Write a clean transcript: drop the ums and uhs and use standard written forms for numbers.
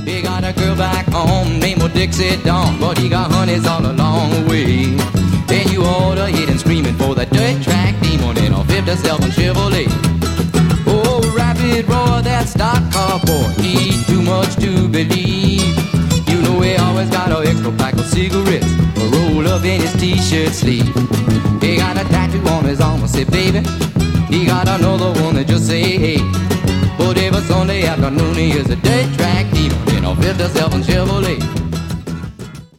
He got a girl back home named Dixie Dawn, but he got honeys all along the way. Then you ought to hit and screaming for the dirt track demon in a 57 Chevrolet. Oh, rapid roar, that stock car boy, he too much to believe. You know he always got an extra pack of cigarettes, a roll up in his t-shirt sleeve. He got a tattoo on his arm and say, baby. He got another one that just say, hey. But every Sunday afternoon he is a dirt track demon in a 57 Chevrolet.